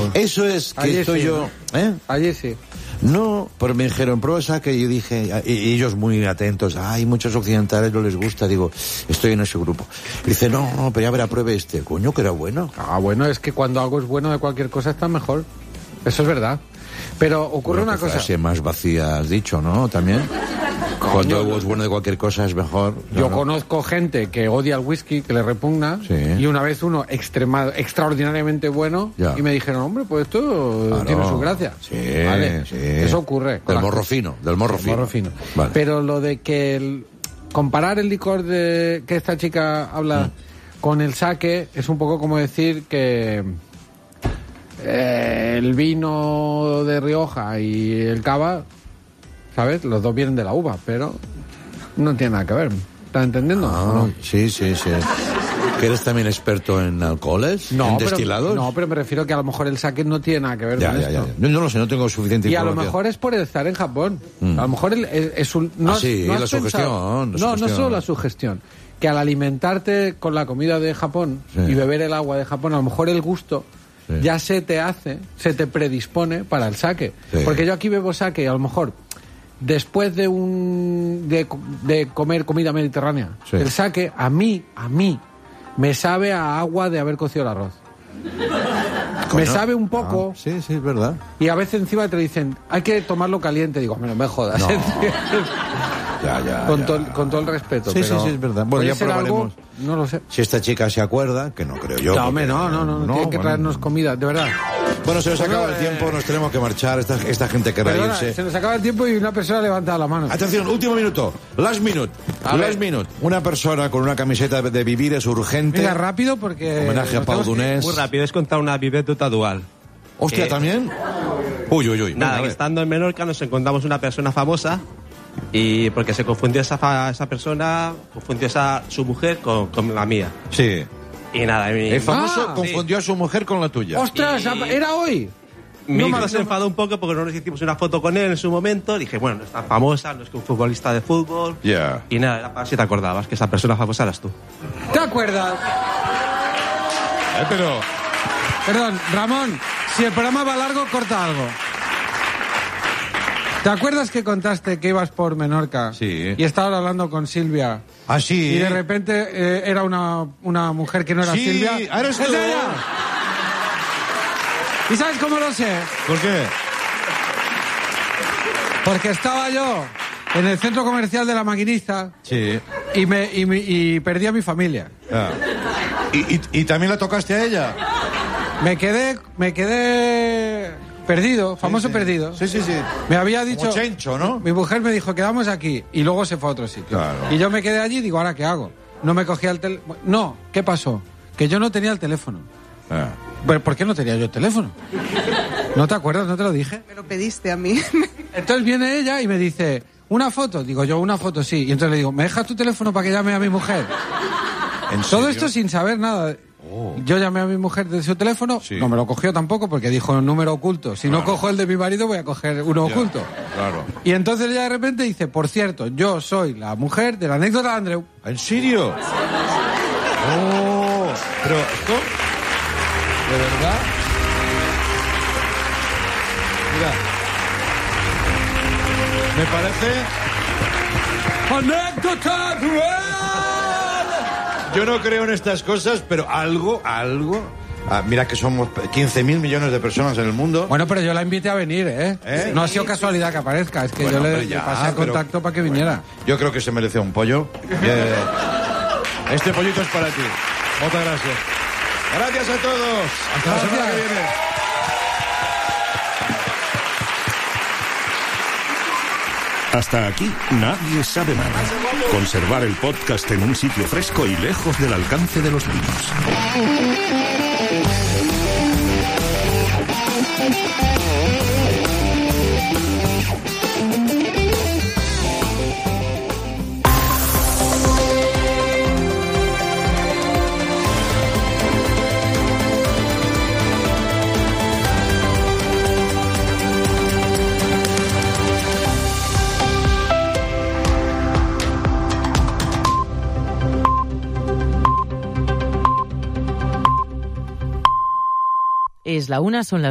Eso es que allí estoy sí, yo... Allí sí. No, pero me dijeron, prueba saque, y yo dije, y ellos muy atentos, hay muchos occidentales, no les gusta, digo, estoy en ese grupo. Y dice, no, pero ya verá, pruebe este. Coño, que era bueno. Bueno, es que cuando algo es bueno de cualquier cosa está mejor. Eso es verdad. Pero ocurre una cosa. Frase más vacía has dicho, ¿no? También. Cuando algo es bueno de cualquier cosa es mejor. Yo conozco gente que odia el whisky, que le repugna, y una vez uno extraordinariamente bueno, y me dijeron, hombre, pues esto tiene su gracia. Sí, ¿vale? sí. Eso ocurre. Del morro fino. Vale. Pero lo de que comparar el licor que esta chica habla con el sake es un poco como decir que el vino de Rioja y el cava, ¿sabes? Los dos vienen de la uva, pero no tiene nada que ver. ¿Estás entendiendo? ¿No? Sí. ¿Que eres también experto en alcoholes? ¿En destilados? No, pero me refiero que a lo mejor el sake no tiene nada que ver con esto. Yo no lo sé, no tengo suficiente información. Y a lo mejor es por estar en Japón. A lo mejor es un... la sugestión. No solo la sugestión. Que al alimentarte con la comida de Japón y beber el agua de Japón, a lo mejor el gusto... ya se te predispone para el sake. Porque yo aquí bebo sake y a lo mejor después de comer comida mediterránea, el sake a mí me sabe a agua de haber cocido el arroz. Me sabe un poco. Sí, es verdad. Y a veces encima te dicen, hay que tomarlo caliente. Digo, no me jodas. No. Con todo el respeto. Sí, es verdad. Bueno, ya probaremos. No lo sé. Si esta chica se acuerda, que no creo yo. No, tiene que traernos comida, de verdad. Bueno, se nos acaba el tiempo, nos tenemos que marchar. Esta gente querrá irse. Se nos acaba el tiempo y una persona levanta la mano. Atención, último minuto. Last minute. Una persona con una camiseta de Vivir es urgente. Mira, rápido porque... Homenaje a Pau Donés. Muy rápido, es contar una anécdota dual. Hostia, ¿también? Uy. Nada, estando en Menorca nos encontramos una persona famosa y porque se confundió esa persona, confundió su mujer con la mía. Sí. Y nada, el famoso confundió a su mujer con la tuya. ¡Ostras! ¿Era hoy? Mi hijo se enfadó un poco porque no nos hicimos una foto con él en su momento. Dije, bueno, no es tan famosa, no es que un futbolista de fútbol. Ya. Y nada, era para ver si te acordabas que esa persona famosa eras tú. ¿Te acuerdas? Pero... Perdón, Ramón, si el programa va largo, corta algo. ¿Te acuerdas que contaste que ibas por Menorca? Sí. Y estabas hablando con Silvia. Ah, sí. Y de repente era una mujer que no era Silvia. Sí, eres tú. ¿Y sabes cómo lo sé? ¿Por qué? Porque estaba yo en el centro comercial de La Maquinista. Sí. Y perdí a mi familia. Ah. ¿Y también la tocaste a ella? Me quedé perdido, famoso perdido. Sí. Me había dicho... Como Chencho, ¿no? Mi mujer me dijo, quedamos aquí. Y luego se fue a otro sitio. Claro. Y yo me quedé allí y digo, ¿ahora qué hago? No me cogía el teléfono. No, ¿qué pasó? Que yo no tenía el teléfono. Ah. ¿Por qué no tenía yo el teléfono? ¿No te acuerdas? ¿No te lo dije? Me lo pediste a mí. Entonces viene ella y me dice, ¿una foto? Digo yo, una foto, sí. Y entonces le digo, ¿me dejas tu teléfono para que llame a mi mujer? ¿En Todo serio? esto sin saber nada. Yo llamé a mi mujer de su teléfono, no me lo cogió tampoco porque dijo número oculto. Si no cojo el de mi marido voy a coger uno oculto. Claro. Y entonces ella de repente dice, por cierto, yo soy la mujer de la anécdota de Andreu. ¿En serio? Pero esto... ¿De verdad? Mira. Me parece... ¡Anécdota real! Yo no creo en estas cosas, pero algo... mira que somos 15.000 millones de personas en el mundo. Bueno, pero yo la invité a venir, ¿eh? No ha sido casualidad que aparezca, es que bueno, yo le pasé el contacto para que viniera. Yo creo que se merece un pollo. Este pollito es para ti. Muchas gracias. Gracias a todos. Hasta la semana que viene. Hasta aquí Nadie sabe nada. Conservar el podcast en un sitio fresco y lejos del alcance de los niños. Es la 1, son las